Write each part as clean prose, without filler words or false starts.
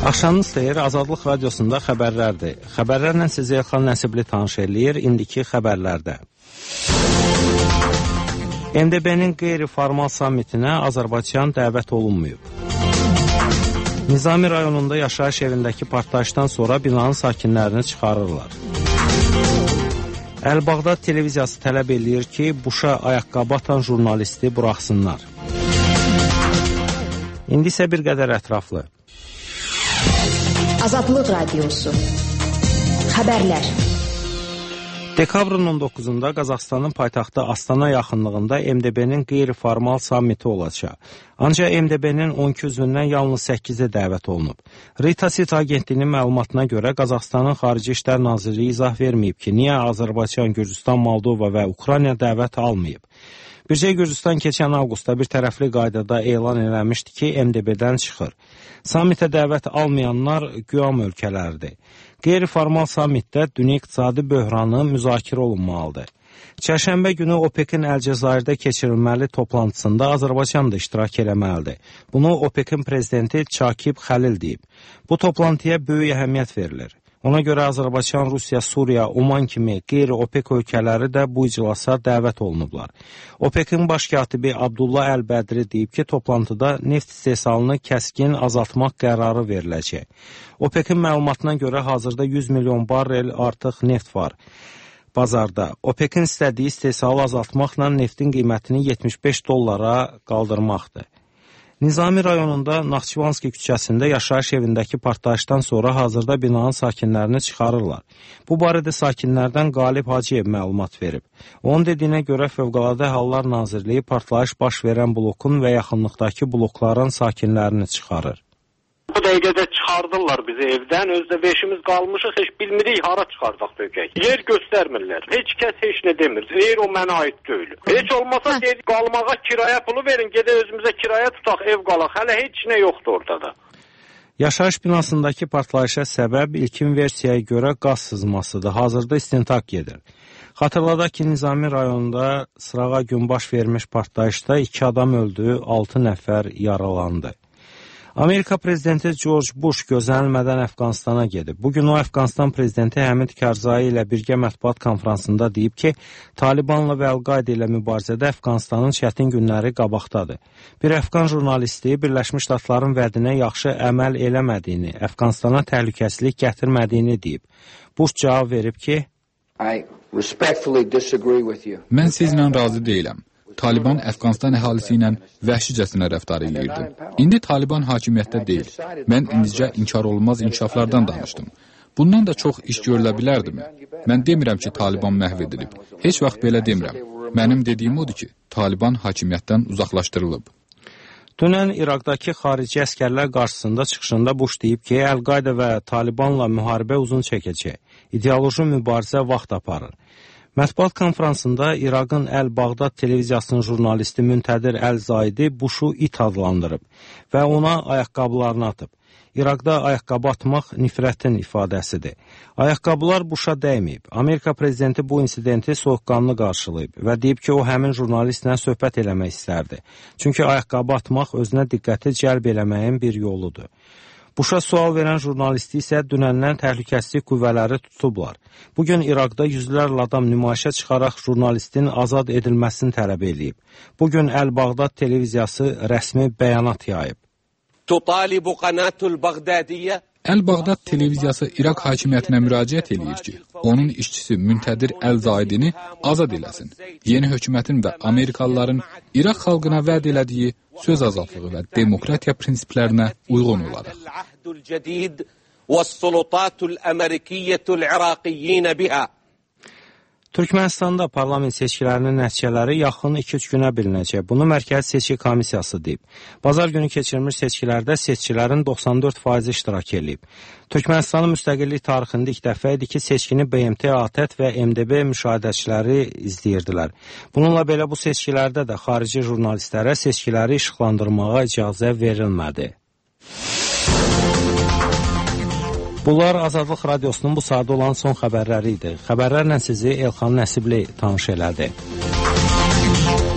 Axşamınız xeyir, Azadlıq Radiosunda xəbərlərdir. Xəbərlərlə sizi Elxan Nəsibli tanış eləyir, indiki xəbərlərdə. MDB-nin qeyri-formal sammitinə Azərbaycan dəvət olunmayıb. Nizami rayonunda yaşayış evindəki partlayışdan sonra binanın sakinlərini çıxarırlar. Əl-Bağdad televiziyası tələb eləyir ki, Buşa ayaqqabı atan jurnalisti buraxsınlar. İndi isə bir qədər ətraflı. Azadlıq Radiosu. Xəbərlər. Dekabrın 19-da Qazaxıstanın paytaxtı Astana yaxınlığında MDB-nin qeyri-formal sammiti olacaq. Ancaq MDB-nin 12 üzvündən yalnız 8-i dəvət olunub. Reuters agentliyinin məlumatına görə Qazaxıstanın Xarici İşlər Nazirliyi izah verməyib ki, niyə Azərbaycan, Gürcüstan, Moldova və Ukrayna dəvət almayıb. Bircə Gürcüstan keçən avqustda bir tərəfli qaydada elan eləmişdi ki, MDB-dən çıxır. Sammitə dəvət almayanlar QUAM ölkələridir. Qeyri-formal sammitdə dünya iqtisadi böhranı müzakirə olunmalıdır. Çərşənbə günü OPEC-in Əlcəzairdə keçirilməli toplantısında Azərbaycan da iştirak eləməlidir. Bunu OPEC-in prezidenti Çakib Xəlil deyib. Bu toplantıya böyük əhəmiyyət verilir. Ona görə Azərbaycan, Rusiya, Suriya, Oman kimi qeyri-OPEC ölkələri də bu iclasa dəvət olunublar. OPEC-in baş katibi Abdullah Əl-Bədri deyib ki, toplantıda neft istehsalını kəskin azaltmaq qərarı veriləcək. OPEC-in məlumatına görə hazırda 100 milyon barrel artıq neft var bazarda. OPEC-in istədiyi istehsalı azaltmaqla neftin qiymətini $75 qaldırmaqdır. Nizami rayonunda Naxçıvanski küçəsində yaşayış evindəki partlayışdan sonra hazırda binanın sakinlərini çıxarırlar. Bu barədə sakinlərdən Qalib Hacıyev məlumat verib. Onun dediyinə görə Fövqəladə Hallar Nazirliyi partlayış baş verən blokun və yaxınlıqdakı blokların sakinlərini çıxarır. Bu dəqiqədə çıxardırlar bizi evdən, özdə beşimiz qalmışıq, heç bilmirik hara çıxardaq dökək. Yer göstərmirlər, heç kəs heç nə demir, yer o mənə aid deyil. Heç olmasa qalmağa kirayə pulu verin, gedə özümüzə kirayə tutaq, ev qalaq, hələ heç nə yoxdur orada da. Yaşayış binasındakı partlayışa səbəb ilkin versiyaya görə qaz sızmasıdır, hazırda istintaq gedir. Xatırladaq ki, Nizami rayonunda sırağa gün baş vermiş partlayışda 2 adam öldü, 6 nəfər yaralandı. Amerika prezidenti George Bush gözlənilmədən Əfqanistana gedib. Bugün o Əfqanistan prezidenti Həmid Karzai ilə birgə mətbuat konfransında deyib ki, Talibanla və Əl-Qayda ilə mübarizədə Əfqanistanın çətin günləri qabaqdadır. Bir Əfqan jurnalisti Birləşmiş Ştatların vədinə yaxşı əməl eləmədiyini, Əfqanistana təhlükəsizlik gətirmədiyini deyib. Bush cavab verib ki, Mən sizlə razı deyiləm. Taliban Əfqanistan əhalisi ilə vəhşicəsinə rəftar edirdi. İndi Taliban hakimiyyətdə deyil. Mən indicə inkar olunmaz inkişaflardan danışdım. Bundan da çox iş görülə bilərdimi? Mən demirəm ki, Taliban məhv edilib. Heç vaxt belə demirəm. Mənim dediyim odur ki, Taliban hakimiyyətdən uzaqlaşdırılıb. Dünən İraqdakı xarici əskərlər qarşısında çıxışında Bush deyib ki, Əl-Qayda və Talibanla müharibə uzun çəkəcək. İdeoloji mübarizə vaxt aparır. Mətbuat konfransında İraqın Əl-Bağdad televiziyasının jurnalisti Müntədir Əl-Zaidi Bushu it adlandırıb və ona ayaqqabılarını atıb. İraqda ayaqqabı atmaq nifrətin ifadəsidir. Ayaqqabılar Busha dəyməyib. Amerika prezidenti bu insidenti soyuqqanlı qarşılayıb və deyib ki, o həmin jurnalistlə söhbət eləmək istərdi. Çünki ayaqqabı atmaq özünə diqqəti cəlb eləməyin bir yoludur. Busha sual verən jurnalisti isə dünəndən təhlükəsizlik qüvvələri tutublar. Bugün İraqda yüzlərlə adam nümayişə çıxaraq jurnalistin azad edilməsini tələb edib. Bugün Əl-Bağdad televiziyası rəsmi bəyanat yayıb. Əl-Bağdad televiziyası İraq hakimiyyətinə müraciət edir ki, onun işçisi Müntədir Əl-Zaidini azad eləsin. Yeni hökumətin və Amerikalıların İraq xalqına vəd elədiyi söz azadlığı və demokratiya prinsiplərinə uyğun olaraq. Türkmənistanda parlament seçkilərinin nəticələri yaxın 2-3 günə bilinəcək. Bunu Mərkəzi Seçki Komissiyası deyib. Bazar günü keçirilmiş seçkilərdə seçkilərin 94% iştirak edib. Türkmənistanın müstəqillik tarixində ilk dəfə idi ki, seçkini BMT, ATƏT və MDB müşahidəçiləri izləyirdilər. Bununla belə bu seçkilərdə də xarici jurnalistlərə seçkiləri işıqlandırmağa icazə verilmədi. Bunlar Azadlıq Radiosunun bu saatda olan son xəbərləri idi. Xəbərlərlə sizi Elxan Nəsibli tanış elədi.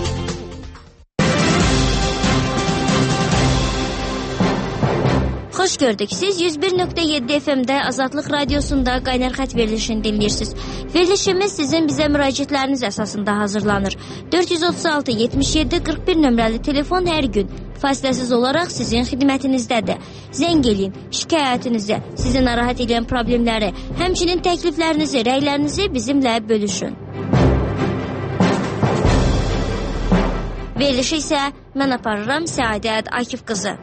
Xoş Xoş gördük. Siz 101.7 FM-də Azadlıq Radiosunda Qaynar Xətt verilişini dinləyirsiniz. Verilişimiz sizin bizə müraciətləriniz əsasında hazırlanır. 436-77-41 nömrəli telefon hər gün fasiləsiz olaraq sizin xidmətinizdədir. Zəng eləyin, şikayətinizi, sizi narahat edən problemləri, həmçinin təkliflərinizi, rəylərinizi bizimlə bölüşün. Verilişi isə mən aparıram Səadət Akif qızı.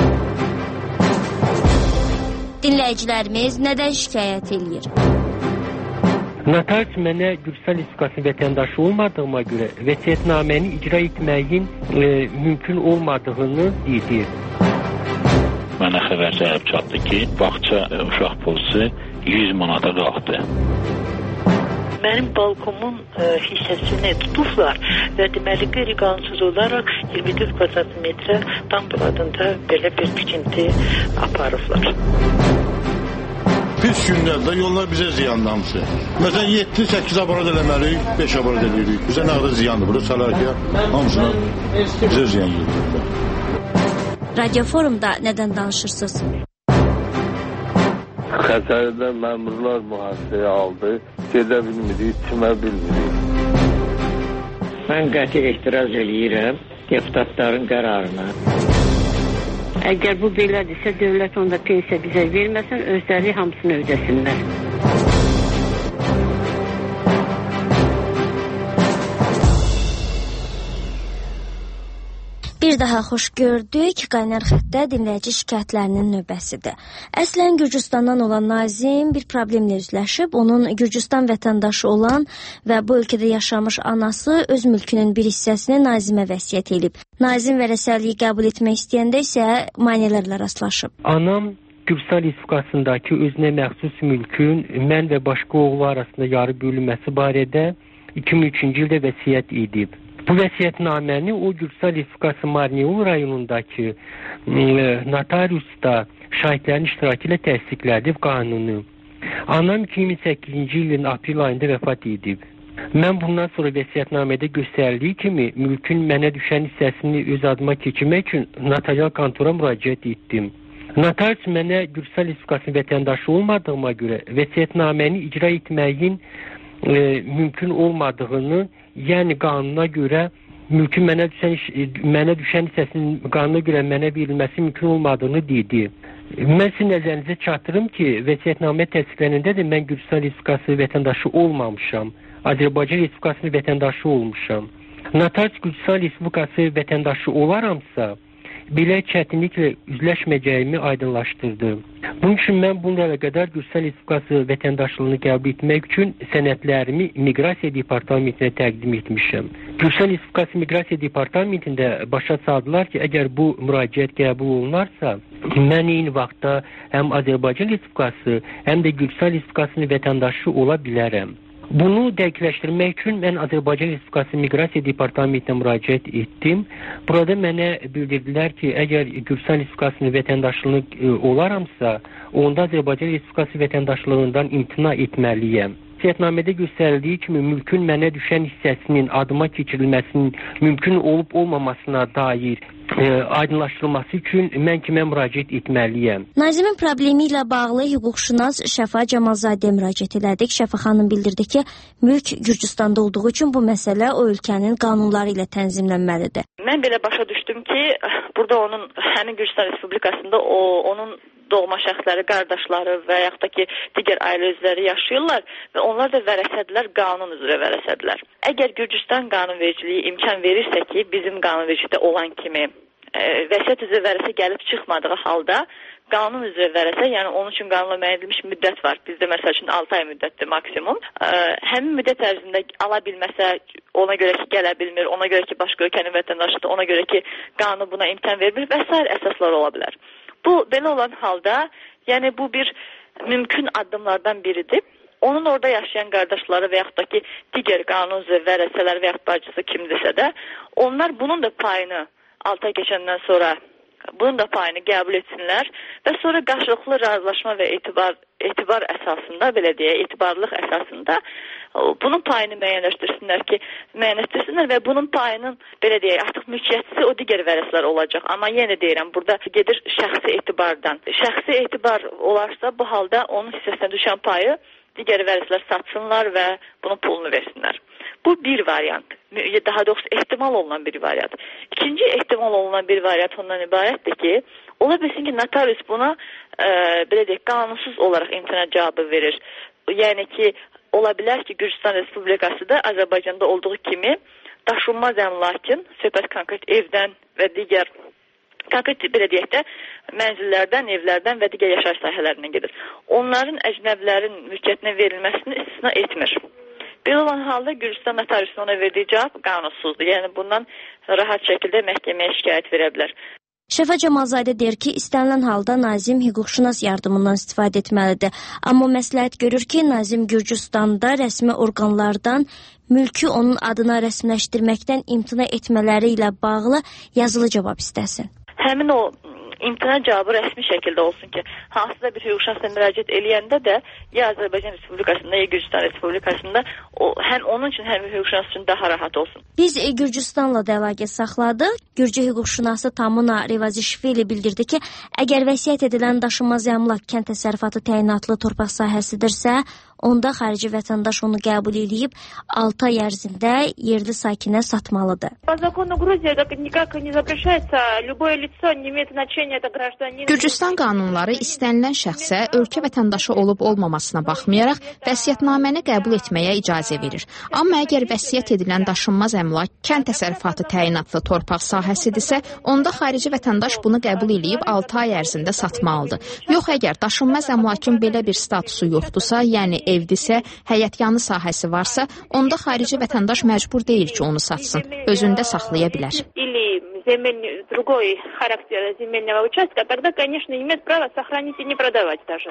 Dinləyicilərimiz nədən şikayət eləyir? Notarius mənə Gürcüstan Respublikası vətəndaşı olmadığıma görə vəsiyyətnaməni icra etməyin mümkün olmadığını deyir. Mənə xəbər gəlib çatdı ki, bağça uşaq polisi 100 manata qalxdı. Mənim balkomun hissəsini tutublar və deməli qeyri-qanunsuz olaraq 24 kvadrat metrə dam adında belə bir tikinti aparıblar. Pis günlərdə yollar bizə ziyandır hamısı. Məsələn 7-8 abarad eləməliyik, 5 abarad eləyirik. Bizə nə qədər ziyandır? Burada salarkıya hamısına bizə ziyan gedir. Radio Forumda nədən danışırsınız? Xəsərdə məmurlar mühasirəyə aldı. Gedə bilmirik, çimə bilmirik. Mən qəti etiraz eləyirəm deputatların qərarına. Əgər bu belədirsə, dövlət onda pensiya bizə verməsin, özləri hamısını ödəsinlər. Bir daha xoş gördük. Qaynar Xəttdə dinləyici şikayətlərinin növbəsidir. Əslən Gürcüstandan olan Nazim bir problemlə üzləşib. Onun Gürcüstan vətəndaşı olan və bu ölkədə yaşamış anası öz mülkünün bir hissəsini Nazimə vəsiyyət edib. Nazim vərəsəliyi qəbul etmək istəyəndə isə maneələrlə rastlaşıb. Anam Gürcüstan Respublikasındakı özünə məxsus mülkün mən və başqa oğlu arasında yarı bölünməsi barədə 2003-cü ildə vəsiyyət edib. Bu vəsiyyətnaməni o Gürcüstan Respublikası Marneul rayonundakı notariusda şahidlərin iştirakı ilə təsdiqlədib qanunu. Anam 2008-ci ilin aprel ayında vəfat edib. Mən bundan sonra vəsiyyətnamədə göstərildiyi kimi mülkün mənə düşən hissəsini öz adıma keçirmək üçün notarial kontora müraciət etdim. Notarius mənə Gürcüstan Respublikası vətəndaşı olmadığıma görə vəsiyyətnaməni icra etməyin mümkün olmadığını, yəni qanuna görə mülkün mənə düşən hissəsinin qanuna görə mənə verilməsi mümkün olmadığını dedi. Mən sizin nəzərinizə çatdırım ki, vəsiyyətnamə təsdiqlənəndə də mən Gürcüstan Respublikası vətəndaşı olmamışam. Azərbaycan Respublikasının vətəndaşı olmuşam. Notarius Gürcüstan Respublikası vətəndaşı olaramsa, belə çətinliklə üzləşməyəcəyimi aydınlaşdırdı. Bunun üçün mən bununla əlaqədar Gürcüstan Respublikası vətəndaşlığını qəbul etmək üçün sənədlərimi Miqrasiya Departamentinə təqdim etmişəm. Gürcüstan Respublikası Miqrasiya Departamentində başa saldılar ki, əgər bu müraciət qəbul olunarsa, mən eyni vaxtda həm Azərbaycan Respublikası, həm də Gürcüstan Respublikasının vətəndaşı ola bilərəm. Bunu dəqiqləşdirmək üçün mən Azərbaycan Respublikası Miqrasiya Departamentinə müraciət etdim. Burada mənə bildirdilər ki, əgər Gürcüstan Respublikasının vətəndaşlığını olaramsa, onda Azərbaycan Respublikası vətəndaşlığından imtina etməliyəm. Vəsiyyətnamədə göstərildiyi kimi mülkün mənə düşən hissəsinin adıma keçirilməsinin mümkün olub olmamasına dair aydınlaşdırılması üçün mən kimə müraciət etməliyəm? Nazimin problemi ilə bağlı hüquqşünas Şəfa Camalzadə müraciət elədik. Şəfa xanım bildirdi ki, mülk Gürcüstanda olduğu üçün bu məsələ o ölkənin qanunları ilə tənzimlənməlidir. Mən belə başa düşdüm ki, burada onun həmin Gürcüstan Respublikasında onun doğma şəxsləri, qardaşları və yaxud da ki, digər ailə üzvləri yaşayırlar və onlar da vərəsədilər, qanun üzrə vərəsədilər. Əgər Gürcüstan qanunvericiliyi imkan verirsə ki, bizim qanunvericilikdə olan kimi vəsiyyət üzrə vərəsə gəlib çıxmadığı halda qanun üzrə vərəsə, yəni onun üçün qanunla müəyyən edilmiş müddət var. Bizdə məsəl üçün 6 ay müddətdir maksimum. Həmin müddət ərzində ala bilməsə, ona görə ki, gələ bilmir, ona görə ki, başqa ölkənin vətəndaşıdır, ona görə ki, qanun buna imkan vermir və s. əsaslar ola bilər. Bu, belə olan halda, yəni bu bir mümkün addımlardan biridir. Onun orada yaşayan qardaşları və yaxud da ki, digər qanun üzrə vərəsələr və yaxud bacısı kimdirsə də, onlar bunun da payını 6 ay keçəndən sonra bunun da payını qəbul etsinlər və sonra qarşılıqlı razılaşma və etibar əsasında, belə deyə, etibarlıq əsasında bunun payını müəyyənləşdirsinlər və bunun payının, belə deyə, artıq mülkiyyətçisi o digər vərəslər olacaq. Amma yenə deyirəm, burada gedir şəxsi etibardan. Şəxsi etibar olarsa, bu halda onun hissəsinə düşən payı digər vərəslər satsınlar və bunun pulunu versinlər. Bu bir variant, daha doğrusu ehtimal olunan bir variant. İkinci ehtimal olunan bir variant ondan ibarətdir ki, ola bilsin ki, notarius buna belə deyək, qanunsuz olaraq imtina cavabı verir. Yəni ki, ola bilər ki, Gürcüstan Respublikası da Azərbaycanda olduğu kimi daşınmaz əmlakın, söhbət konkret evdən və digər konkret, belə deyək də, mənzillərdən, evlərdən və digər yaşayış sahələrindən gedir. Onların əcnəbilərin mülkiyyətinə verilməsini istisna etmir. Belə olan halda Gürcüstan notariusunun ona verdiyi cavab qanunsuzdur. Yəni bundan rahat şəkildə məhkəməyə şikayət verə bilər. Şəfa Camalzadə deyir ki, istənilən halda Nazim hüquqşünas yardımından istifadə etməlidir. Amma məsləhət görür ki, Nazim Gürcüstanda rəsmi orqanlardan mülkü onun adına rəsmiləşdirməkdən imtina etmələri ilə bağlı yazılı cavab istəsin. Həmin o imtina cavabı rəsmi şəkildə olsun ki, hansısa bir hüquqşünasla müraciət eləyəndə də ya Azərbaycan Respublikasında, ya Gürcüstan Respublikasında həm onun üçün, həm hüquqşünas üçün daha rahat olsun. Biz Gürcüstanla da əlaqə saxladıq. Gürcü hüquqşünası Tamuna Revazishvili bildirdi ki, əgər vəsiyyət edilən daşınmaz əmlak kənd təsərrüfatı təyinatlı torpaq sahəsidirsə, onda xarici vətəndaş onu qəbul edib 6 ay ərzində yerli sakinə satmalıdır. Gürcüstan qanunları istənilən şəxsə ölkə vətəndaşı olub-olmamasına baxmayaraq vəsiyyətnaməni qəbul etməyə icazə verir. Amma əgər vəsiyyət edilən daşınmaz əmlak kənd təsərrüfatı təyinatlı torpaq sahəsidirsə, onda xarici vətəndaş bunu qəbul edib 6 ay ərzində satmalıdır. Yox, əgər daşınmaz əmlakın belə bir statusu yoxdursa, yəni evdirsə, həyətyanı sahəsi varsa, onda xarici vətəndaş məcbur deyil ki, onu satsın, özündə saxlaya bilər. Другой характер земельного участка, тогда, конечно, имеет право сохранить и не продавать даже.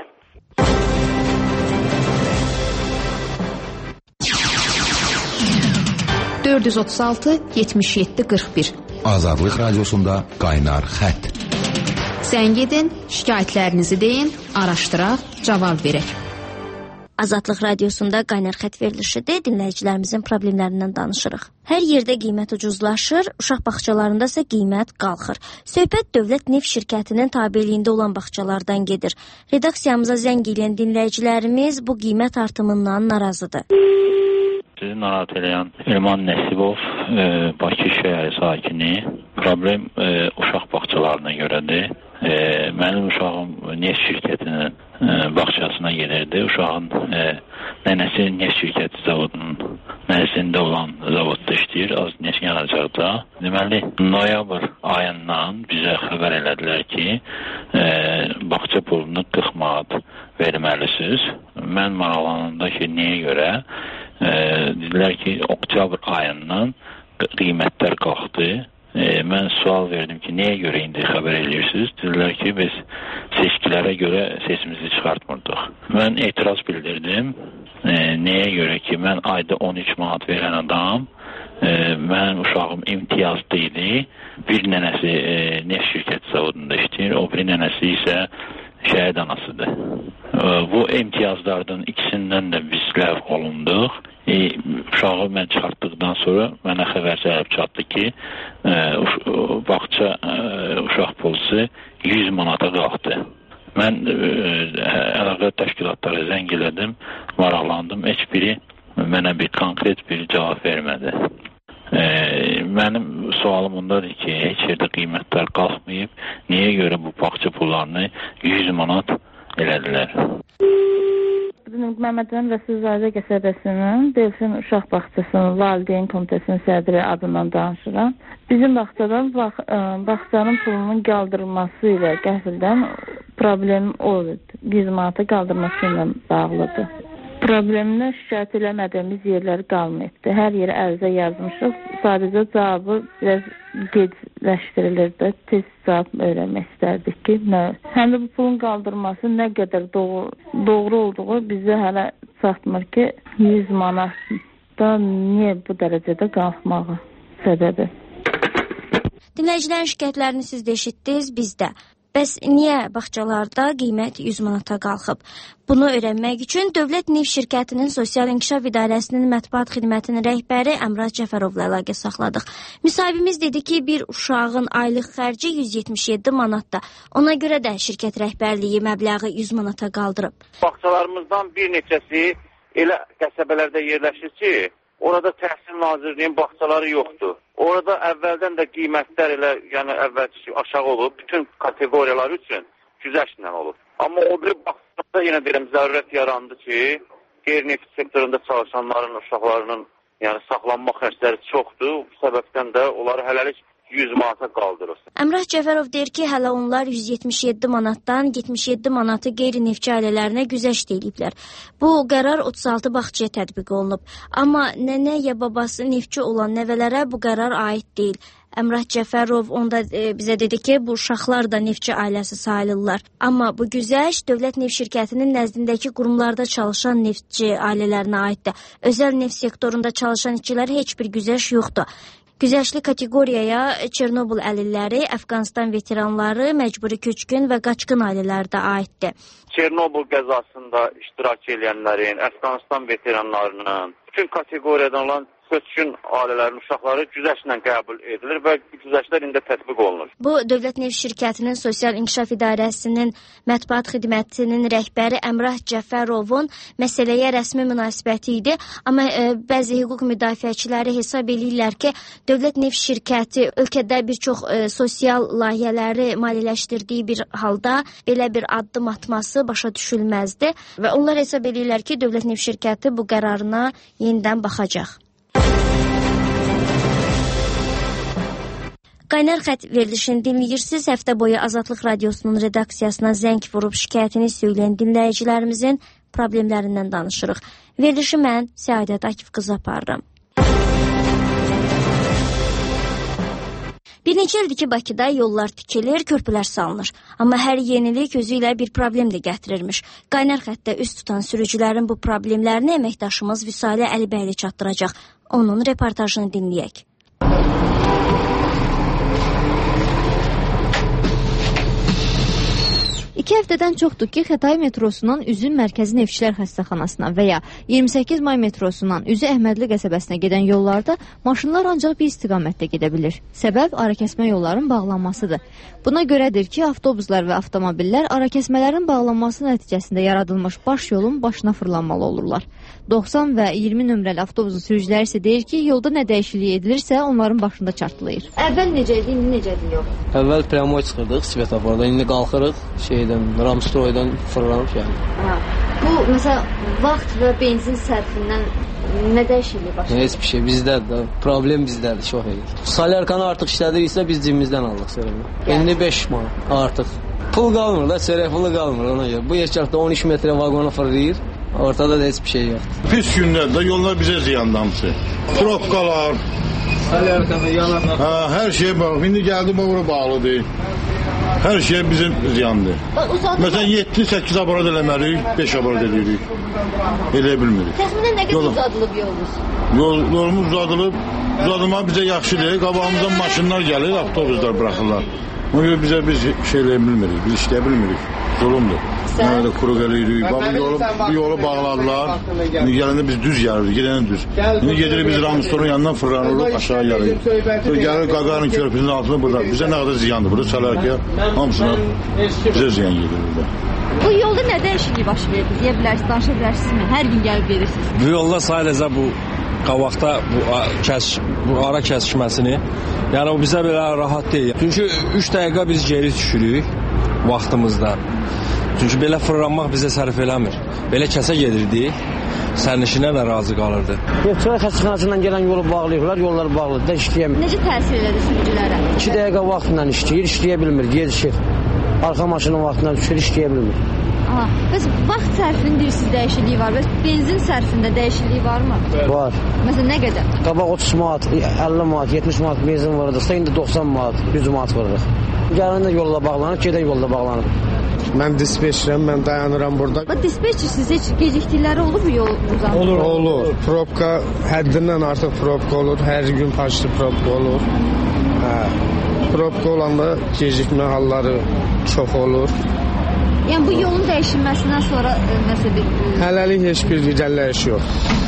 ...436-77-41 Azadlıq Radiosunda Qaynar Xətt. Zəng edin, şikayətlərinizi deyin, araşdıraq, cavab verək. Azadlıq Radiosunda Qaynar Xətt verilişidir, dinləyicilərimizin problemlərindən danışırıq. Hər yerdə qiymət ucuzlaşır, uşaq bağçalarında isə qiymət qalxır. Söhbət Dövlət Neft şirkətinin tabeliyində olan bağçalardan gedir. Redaksiyamıza zəng edən dinləyicilərimiz bu qiymət artımından narazıdır. Sizi narahat edən Elman Nəsibov, Bakı şəhəri sakini. Problem uşaq bağçalarına görədir. Mənim uşağım neft şirkətinin bağçasına gelirdi. Uşağın nənəsi neft şirkəti zavodunun nəzərində olan zavodda işləyir, az neft yanacaqda. Deməli, noyabr ayından bizə xəbər elədilər ki, bağça pulunu 40 manat verməlisiniz. Mən maraqlananda ki, niyə görə? Dedilər ki, oktyabr ayından qiymətlər qalxdı. Mən sual verdim ki, niyə görə indi xəbər edirsiniz? Dedilər ki, biz seçkilərə görə sesimizi çıxartmırdıq. Mən etiraz bildirdim. Nəyə görə ki, mən ayda 13 manat verən adam, mənim uşağım imtiyazlı idi. Bir nənəsi neft şirkəti zavodunda işləyir, o bir nənəsi isə şəhid anasıdır. Bu imtiyazlardan ikisindən də biz ləğv olunduq. Uşağı mən çıxartdıqdan sonra mənə xəbər gəlib çatdı ki, bağça uşaq polisi 100 manata qalxdı. Mən əlaqə təşkilatlara zəng elədim, maraqlandım. Heç biri mənə bir konkret bir cavab vermədi. Mənim sualım ondadır ki, heç yerdə qiymətlər qalxmayıb, niyə görə bu bağça pullarını 100 manat elədilər? Məmmədcan Rəsulzadə qəsəbəsinin Delfin Uşaq Bağçasının Valideyn Komitəsinin sədri adından danışıram. Bizim bağçanın pulunun qaldırılması ilə qəfildən problem olur. 100 manata qaldırması ilə bağlıdır. Problemlə şikayət eləmədiyimiz yerləri qalmayıbdır. Hər yerə ərizə yazmışıq. Sadəcə cavabı biraz gecləşdirilirdi. Tez cavab öyrənmək istərdik ki, həm də bu pulun qaldırması nə qədər doğru olduğu bizə hələ çatmır ki, 100 manatda niyə bu dərəcədə qalxmağı səbəbi. Dinləyicilərin şikayətlərini siz də eşitdiniz, biz də. Bəs niyə bağçalarda qiymət 100 manata qalxıb? Bunu öyrənmək üçün Dövlət Neft Şirkətinin Sosial İnkişaf İdarəsinin mətbuat xidmətinin rəhbəri Əmrah Cəfərovla əlaqə saxladıq. Müsahibimiz dedi ki, bir uşağın aylıq xərci 177 manatda. Ona görə də şirkət rəhbərliyi məbləği 100 manata qaldırıb. Bağçalarımızdan bir neçəsi elə qəsəbələrdə yerləşir ki, orada Təhsil Nazirliyinin bağçaları yoxdur. Orada əvvəldən də qiymətlər elə, yəni əvvəlki aşağı olub, bütün kateqoriyalar üçün güzəştlə olub. Amma o bir baxımda yenə deyirəm, zərurət yarandı ki, qeyri-neft sektorunda çalışanların, uşaqlarının yəni saxlanma xərcləri çoxdur. Bu səbəbdən də onları hələlik 100 manata qaldırır. Əmrah Cəfərov deyir ki, hələ onlar 177 manatdan 77 manatı qeyri-neftçi ailələrinə güzəşt ediblər. Bu qərar 36 bağçaya tətbiq olunub. Amma nənə ya babası neftçi olan nəvələrə bu qərar aid deyil. Əmrah Cəfərov onda bizə dedi ki, bu uşaqlar da neftçi ailəsi sayılırlar. Amma bu güzəşt Dövlət Neft Şirkətinin nəzdindəki qurumlarda çalışan neftçi ailələrinə aiddir. Özəl neft sektorunda çalışan işçilərə heç bir güzəşt yoxdur. Güzəştli kateqoriyaya Çernobıl əlilləri, Əfqanistan veteranları, məcburi köçkün və qaçqın ailələri də aiddir. Çernobıl qəzasında iştirak edənlərin, Əfqanistan veteranlarının, bütün kateqoriyadan olan köçkün ailələrin uşaqları güzəştlə qəbul edilir və güzəştlər indi tətbiq olunur. Bu, Dövlət Neft Şirkətinin Sosial İnkişaf İdarəsinin mətbuat xidmətinin rəhbəri Əmrah Cəfərovun məsələyə rəsmi münasibəti idi. Amma bəzi hüquq müdafiəçiləri hesab edirlər ki, Dövlət Neft Şirkəti ölkədə bir çox sosial layihələri maliyyələşdirdiyi bir halda belə bir addım atması başa düşülməzdi və onlar hesab edirlər ki, Dövlət Neft Şirkəti bu qərarına yenidən baxacaq. Qaynar xət verilişini dinləyirsiniz. Həftə boyu Azadlıq Radiosunun redaksiyasına zəng vurub şikayətini söyləyən dinləyicilərimizin problemlərindən danışırıq. Verilişi mən Səadət Akif qızı aparıram. Bir neçə ildir ki, Bakıda yollar tikilir, körpülər salınır. Amma hər yenilik özü ilə bir problem də gətirirmiş. Qaynar xətdə üz tutan sürücülərin bu problemlərini əməkdaşımız Vüsalə Əlibəyli çatdıracaq. Onun reportajını dinləyək. İki həftədən çoxdur ki, Xətai metrosundan üzü Mərkəzi Neftçilər Xəstəxanasına və ya 28 may metrosundan üzü Əhmədli qəsəbəsinə gedən yollarda maşınlar ancaq bir istiqamətdə gedə bilir. Səbəb arakəsmə yolların bağlanmasıdır. Buna görədir ki, avtobuslar və avtomobillər arakəsmələrin bağlanması nəticəsində yaradılmış baş yolun başına fırlanmalı olurlar. 90 və 20 nömrəli avtobusun sürücüləri isə deyir ki, yolda nə dəyişiklik edilirsə onların başında çartlayır. Əvvəl necə idi, indi necədir yol? Əvvəl pryamoy çıxırdıq svetoforda, indi qalxırıq Ramstroydan fırlanıb yəni. Bu, məsələn, vaxt və benzin sərfindən nə dəyişiklik başlayır? Heç bir şey, bizdədir. Problem bizdədir, çox iyi. Salyarkanı artıq işlədiriksə biz cibimizdən aldıq sərəfini. İndi 5 manat artıq. Pul qalmır da, sərəf pulu qalmır ona görə. Bu yaşaqda 13 metrə vaqona fırlayır, ortada da heç bir şey yoxdur. Pis günlərdə yollar bizə ziyandı hamısı. Tropkalar, salyarkada yanarlar. Hər şey bağlı. İndi gəldim, bura bağlıdır. Hər şey bizim ziyandır. Məsələn, 7-8 aborad eləməliyik, 5 aborad edirik. Elə bilmirik. Təxminən nə qədər uzadılıb yolumuz? Yolumuz uzadılmaq bizə yaxşıdır. Qabağımızdan maşınlar gəlir, avtobuslar buraxırlar. Ona görə bizə biz şey eləyə bilmirik, biz işləyə bilmirik. Zulumdur. Nədə quru gəlirik. Bu yolu bağladılar. İndi gələndə biz düz gəlirik, gedəndə düz. İndi gedirik biz Ramstorun yanından fırlanırıq, aşağı gəlirik. Gəlir Qaqarın körpüsünün altında burada. Bizə nə qədər ziyandır. Burada Salarkiya hamısına bizə ziyan gedir burada. Bu yolda nə dəyişiklik baş verir? Deyə bilərsiniz, danışa bilərsinizmi? Hər gün gəlib verirsiniz. Bu yolda sadəcə bu qabaqda bu ara kəsişməsini, yəni o bizə belə rahat deyil. Çünki 3 dəqiqə biz geri düşürük vaxtımızdan. Çünki belə fırlanmaq bizə sərf eləmir. Belə kəsə gedirdik, sərnişinlər də razı qalırdı. Neftçilər xəstəxanasından gələn yolu bağlayırlar, yollar bağlıdır da işləyəmir. Necə təsir edir sürücülərə? 2 dəqiqə vaxtla işləyə bilmir, gecişir. Arxa maşının vaxtından düşür, işləyə bilmir. Bəs vaxt sərfinin deyirsiniz dəyişikliyi var. Bəs benzin sərfində dəyişikliyi varmı? Var. Məsələn, nə qədər? Qabaq 30 manat, 50 manat, 70 manat benzin vurduqsa, indi 90 manat, 100 manat vururuq. Gələndə yolla bağlanıb, gedən yolda bağlanıb. Mən dispetçirəm, mən dayanıram burada. Dispetçisiz heç gecikdikləri olub yol uzanır? Olur. Probka həddindən artıq probka olur. Hər gün paçlı probka olur. Probka olanda gecikmə halları çox olur. Yəni bu yolun dəyişilməsindən sonra nəsə bir... Hələlik heç bir irəliləyiş yox.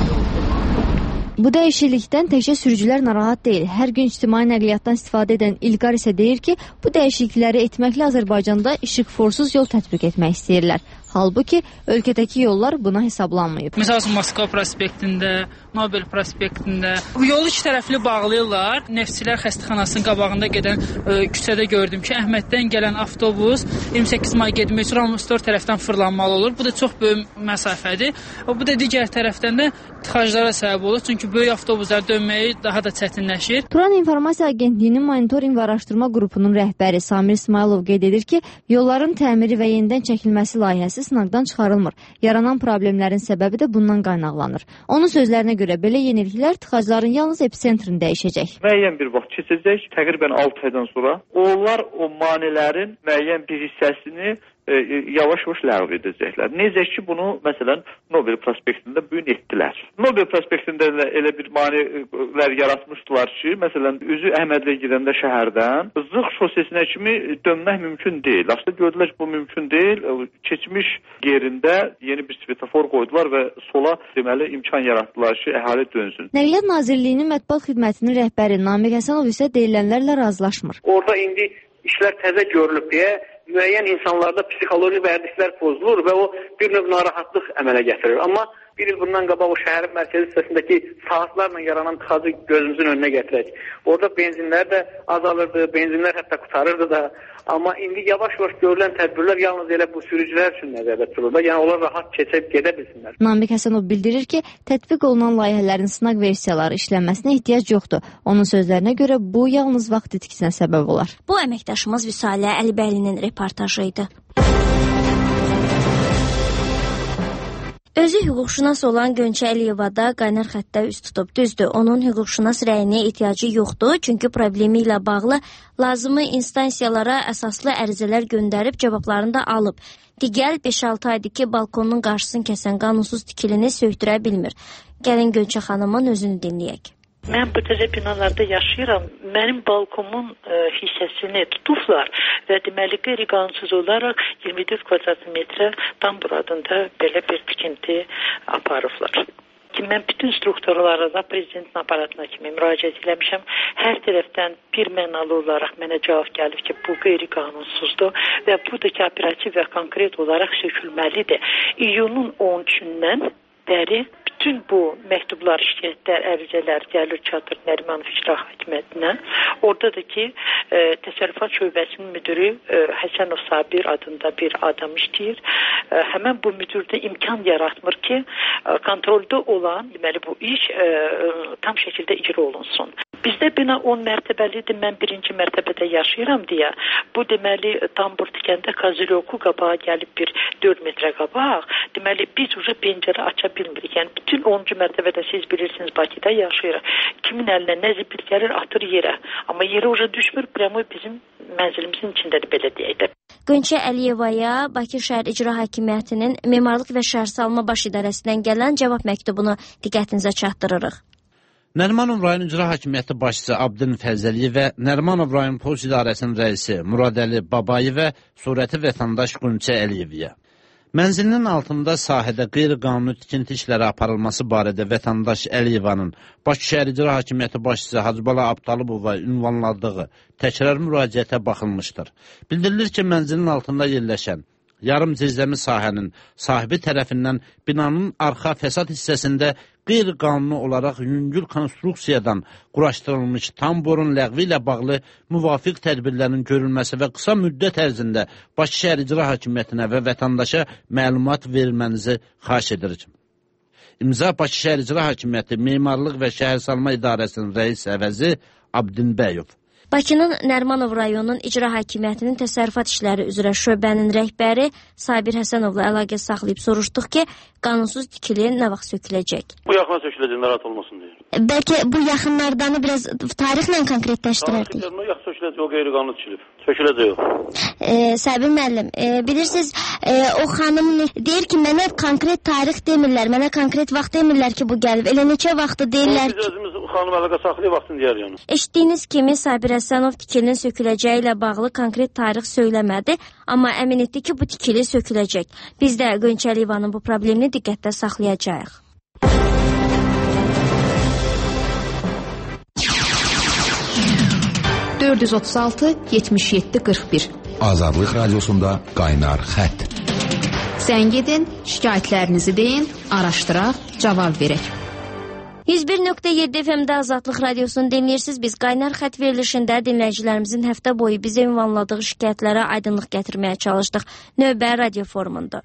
Bu dəyişiklikdən təkcə sürücülər narahat deyil. Hər gün ictimai nəqliyyatdan istifadə edən İlqar isə deyir ki, bu dəyişiklikləri etməklə Azərbaycanda işıqforsuz yol tətbiq etmək istəyirlər. Halbuki ölkədəki yollar buna hesablanmayıb. Məsələn, Moskva prospektində, Nobel prospektində yolu iki tərəfli bağlayırlar. Neftçilər xəstəxanasının qabağında gedən küçədə gördüm ki, Əhməddən gələn avtobus 28 may getmək üçün Ramstor tərəfdən fırlanmalı olur. Bu da çox böyük məsafədir. Bu da digər tərəfdən də tıxaclara səbəb olur. Çünki böyük avtobuslar dönməyi daha da çətinləşir. Turan İnformasiya Agentliyinin monitorinq və araşdırma qrupunun rəhbəri Samir İsmailov qeyd edir ki, yolların təmiri və yenidən çəkilməsi layihəsi sınaqdan çıxarılmır. Yaranan problemlərin səbəbi də bundan qaynaqlanır. Onun sözlərinə görə belə yeniliklər tıxacların yalnız epicentrini dəyişəcək. Müəyyən bir vaxt keçəcək, təqribən 6 aydan sonra onlar o manələrin müəyyən bir hissəsini yavaş-yavaş ləğv edəcəklər. Necə ki, bunu məsələn Nobel prospektində bu gün etdilər. Nobel prospektində elə bir maneələr yaratmışdılar ki, məsələn, üzü Əhmədliyə gedəndə şəhərdən Zığ şosesinə kimi dönmək mümkün deyil. Aslında gördülər ki, bu mümkün deyil. Keçmiş yerində yeni bir svetofor qoydular və sola deməli imkan yaratdılar ki, əhali dönsün. Nəqliyyat Nazirliyinin mətbuat xidmətinin rəhbəri Namiq Həsənov isə deyilənlərlə razılaşmır. Orada indi işlər təzə görülüb deyə müəyyən insanlarda psixoloji vərdişlər pozulur və o bir növ narahatlıq əmələ gətirir. Amma bir il bundan qabaq o şəhərin mərkəzi hissəsindəki saatlarla yaranan tıxacı gözümüzün önünə gətirək. Orada benzinlər də azalırdı, benzinlər hətta qutarırdı da. Amma indi yavaş-yavaş görülən tədbirlər yalnız elə bu sürücülər üçün nəzərdə tutulur. Yəni onlar rahat keçib gedə bilsinlər. Namiq Həsənov bildirir ki, tətbiq olunan layihələrin sınaq versiyaları işlənməsinə ehtiyac yoxdur. Onun sözlərinə görə bu yalnız vaxt itkisinə səbəb olar. Bu əməkdaşımız Vüsalə Əlibəylinin reportajı idi. Özü hüquqşünas olan Gönçə Əliyeva da qaynar xəttə üst tutub. Düzdür, onun hüquqşünas rəyinə ehtiyacı yoxdur, çünki problemi ilə bağlı lazımi instansiyalara əsaslı ərizələr göndərib cavablarını da alıb. Digər 5-6 aydır ki, balkonun qarşısını kəsən qanunsuz tikilini söydürə bilmir. Gəlin Gönçə xanımın özünü dinləyək. Mən bu təzə binalarda yaşayıram. Mənim balkomun hissəsini tutublar və deməli qeyri-qanunsuz olaraq 24 kvadrat metrə tam buradında belə bir tikinti aparıblar. Mən bütün strukturlara da prezidentin aparatına kimi müraciət eləmişəm. Hər tərəfdən bir mənalı olaraq mənə cavab gəlib ki, bu qeyri-qanunsuzdur və buradakı operativ və konkret olaraq sökülməlidir. İyunun 13-dən bəri bütün bu məktublar, şikayətlər, ərizələr gəlir çatır Nərimanov İcra Hakimiyyətinə. Orada da ki, təsərrüfat şöbəsinin müdürü Həsənov Sabir adında bir adam işləyir. Həmən bu müdür də imkan yaratmır ki, kontrolda olan, deməli bu iş tam şəkildə icra olunsun. Bizdə bina 10 mərtəbəlidir, mən 1-ci mərtəbədə yaşayıram deyə. Bu deməli tambur tikəndə Kaziloku qabağa gəlib bir 4 metrə qabaq. Deməli biz uca pəncərə aça bilmirik. Yəni bütün 10-cu mərtəbədə siz bilirsiniz Bakıda yaşayırıq. Kimin əlinə nə zibil gəlir atır yerə. Amma yerə uca düşmür, prəmo bizim mənzilimizin içindədir belə deyək də. Gönçə Əliyevaya Bakı Şəhər İcra Hakimiyyətinin Memarlıq və Şəhərsalma Baş İdarəsindən gələn cavab məktubunu diqqətinizə çatdırırıq. Nərimanov rayon İcra Hakimiyyəti başçısı Abdin Fəzəliyev və Nərimanov rayon Polis İdarəsinin rəisi Muradəli Babayevə surəti vətəndaş Gönçə Əliyeviyə. Mənzilinin altında sahədə qeyri-qanuni tikinti işləri aparılması barədə vətəndaş Əliyevanın Bakı Şəhər İcra Hakimiyyəti başçısı Hacıbala Abtalıbova ünvanladığı təkrar müraciətə baxılmışdır. Bildirilir ki, mənzilin altında yerləşən yarım zirzəmi sahənin sahibi tərəfindən binanın arxa fəsad hissəsində qeyri-qanuni olaraq yüngül konstruksiyadan quraşdırılmış tamborun ləğvi ilə bağlı müvafiq tədbirlərin görülməsi və qısa müddət ərzində Bakı Şəhər İcra Hakimiyyətinə və vətəndaşa məlumat vermənizi xahiş edirik. İmza Bakı Şəhər İcra Hakimiyyəti Memarlıq və Şəhərsalma İdarəsinin rəis əvəzi Abdin Bəyov. Bakının Nərimanov rayonunun İcra Hakimiyyətinin təsərrüfat işləri üzrə şöbənin rəhbəri Sabir Həsənovla əlaqə saxlayıb soruşduq ki, qanunsuz tikili nə vaxt söküləcək? Bu yaxına söküləcək, narahat olmasın deyə. Bəlkə bu yaxınlardanı biraz tarixlə konkretləşdirərdik. Yaxşı söküləcək, o qeyri-qanuni tikilib. Söküləcək o. Sabir müəllim, bilirsiniz, o xanım deyir ki, mənə konkret tarix demirlər, mənə konkret vaxt demirlər ki, bu gəlib. Elə neçə vaxtı deyirlər ki... Biz özümüz xanım əlaqə saxlayıb vaxtını deyər yəni. Eşitdiyiniz kimi Sabir Həsənov tikilinin söküləcəyi ilə bağlı konkret tarix söyləmədi, amma əmin etdi ki, bu tikili söküləcək. Biz də Gönçəliyevanın bu problemini diqqətdə saxlayacağıq. (436-77-41) Azadlıq Radiosunda Qaynar Xətt. Zəng edin, şikayətlərinizi deyin, araşdıraq, cavab verək. 101.7 FM-də Azadlıq Radiosunu dinləyirsiniz. Biz Qaynar Xətt verilişində dinləyicilərimizin həftə boyu bizə ünvanladığı şikayətlərə aydınlıq gətirməyə çalışdıq. Növbə radio forumunda.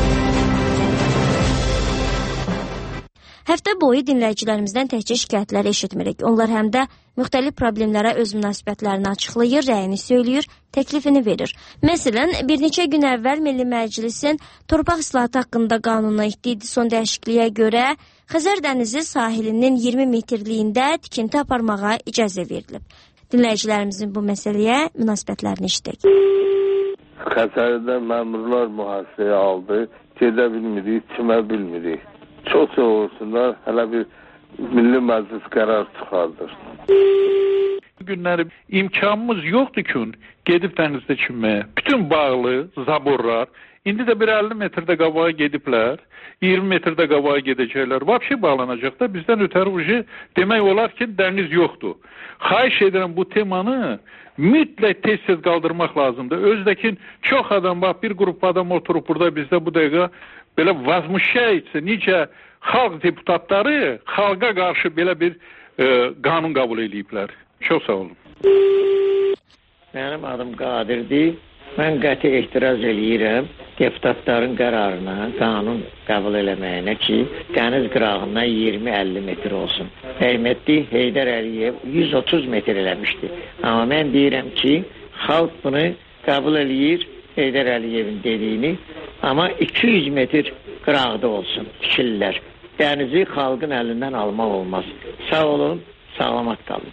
Həftə boyu dinləyicilərimizdən təkcə şikayətləri eşitmirik. Onlar həm də müxtəlif problemlərə öz münasibətlərini açıqlayır, rəyini söyləyir, təklifini verir. Məsələn, bir neçə gün əvvəl Milli Məclisin torpaq islahatı haqqında qanununa etdiyi son dəyişikliyə görə Xəzər dənizi sahilinin 20 metrliyində tikinti aparmağa icazə verilib. Dinləyicilərimizin bu məsələyə münasibətlərini eşitdik. Xəzərdə məmurlar mühasirəyə aldı, gedə bilmirik, içmə bilmirik. Çox olsunlar, hələ bir Milli Məclis qərar çıxardır. Günləri imkanımız yoxdur ki, gedib dənizdə çimməyə. Bütün bağlı, zaborlar, indi də bir 50 metrdə qabağa gediblər, 20 metrdə qabağa gedəcəklər. Vapşi bağlanacaq da bizdən ötəri ucu demək olar ki, dəniz yoxdur. Xahiş edirəm bu temanı mütləq tez-tez qaldırmaq lazımdır. Özdəkin çox adam, bax bir qrup adam oturub burada bizdə bu dəqiqə belə vazmışayıcı, necə xalq deputatları xalqa qarşı belə bir qanun qəbul ediblər. Çox sağ olun. Mənim adım Qadirdir. Mən qəti etiraz eləyirəm deputatların qərarına, qanun qəbul eləməyinə ki, dəniz qırağından 20-50 metr olsun. Rəhmətli Heydər Əliyev 130 metr eləmişdi. Amma mən deyirəm ki, xalq bunu qəbul eləyir, Heydər Əliyevin dediyini, amma 200 metr qırağda olsun tikililər. Dənizi xalqın əlindən almaq olmaz. Sağ olun, sağlamat qalın.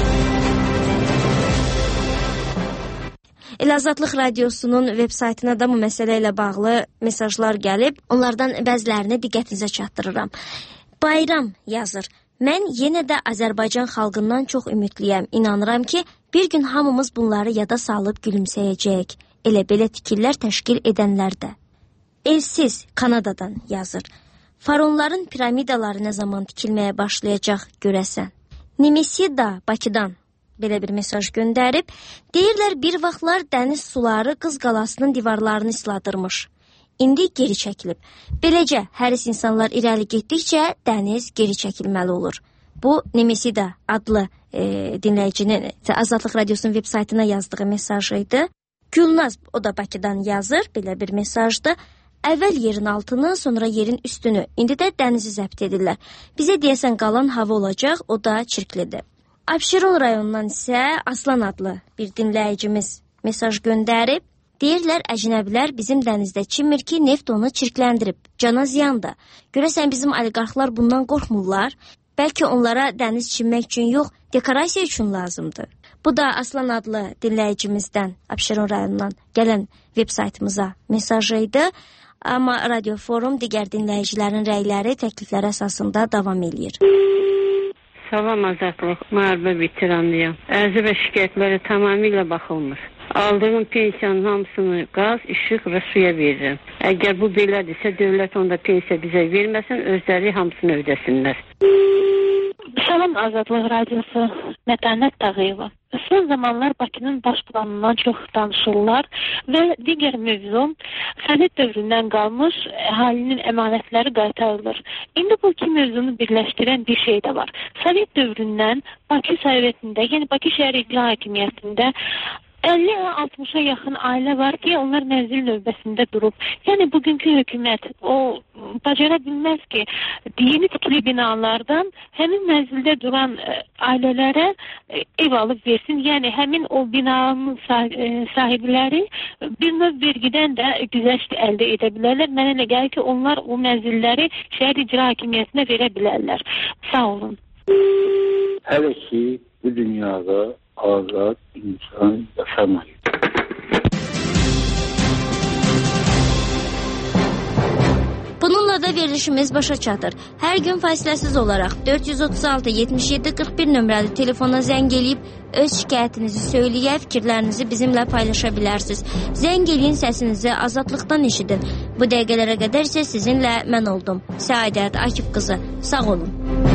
Azadlıq Radiosunun veb saytına da bu məsələ ilə bağlı mesajlar gəlib. Onlardan bəzilərini diqqətinizə çatdırıram. Bayram yazır. Mən yenə də Azərbaycan xalqından çox ümidliyəm. İnanıram ki, bir gün hamımız bunları yada salıb gülümsəyəcəyik. Elə belə tikirlər təşkil edənlər də. Elsiz Kanadadan yazır. Faronların piramidaları nə zaman tikilməyə başlayacaq görəsən. Nemesida Bakıdan belə bir mesaj göndərib, deyirlər bir vaxtlar dəniz suları Qız qalasının divarlarını isladırmış. İndi geri çəkilib. Beləcə, həris insanlar irəli getdikcə dəniz geri çəkilməli olur. Bu Nemesida adlı dinləyicinin Azadlıq Radiosunun veb saytına yazdığı mesaj idi. Gülnaz, o da Bakıdan yazır, belə bir mesajdı. Əvvəl yerin altını, sonra yerin üstünü, indi də dənizi zəbt edirlər. Bizə deyəsən qalan hava olacaq, o da çirklidir. Abşeron rayonundan isə Aslan adlı bir dinləyicimiz mesaj göndərib. Deyirlər, əcnəbilər bizim dənizdə çimmir ki, neft onu çirkləndirib, cana ziyandır. Görəsən bizim oliqarxlar bundan qorxmurlar. Bəlkə onlara dəniz çimmək üçün yox, dekorasiya üçün lazımdır. Bu da Aslan adlı dinləyicimizdən Abşeron rayonundan gələn veb saytımıza mesajı idi. Amma Radio Forum digər dinləyicilərin rəyləri, təklifləri əsasında davam edir. Salam Azadlıq, müharibə veteranıyam. Ərizə və şikayətlərə tamamilə baxılmır. Aldığım pensiyanın hamısını qaz, işıq və suya verirəm. Əgər bu belədirsə, dövlət onda pensiya bizə verməsin, özləri hamısını ödəsinlər. Salam Azadlıq Radiosu, Mətənət Tağıyeva. Son zamanlar Bakının baş planından çox danışırlar və digər mövzu Sovet dövründən qalmış əhalinin əmanətləri qaytarılır. İndi bu iki mövzunu birləşdirən bir şey də var. Sovet dövründən Bakı Sovetində, yəni Bakı şəhər icra hakimiyyətində 50-60'a yaxın ailə var ki, onlar mənzil növbəsində durub. Yəni bugünkü hökumət o bacara bilməz ki, yeni tikili binalardan həmin mənzildə duran ailələrə ev alıb versin. Yəni həmin o binanın sahibləri bir növ vergidən də güzəşt əldə edə bilərlər. Mənə elə gəlir ki, onlar o mənzilləri şəhər icra hakimiyyətinə verə bilərlər. Sağ olun. Hələ ki bu dünyada azad insan yaşamayır. Bununla da verilişimiz verilişimiz başa çatır. Hər gün fasiləsiz olaraq 436 77 41 nömrəli telefona zəng eləyib öz şikayətinizi söyləyə, fikirlərinizi bizimlə paylaşa bilərsiniz. Zəng eləyin, səsinizi azadlıqdan eşidin. Bu dəqiqələrə qədər isə sizinlə mən oldum. Səadət Akif qızı. Sağ olun.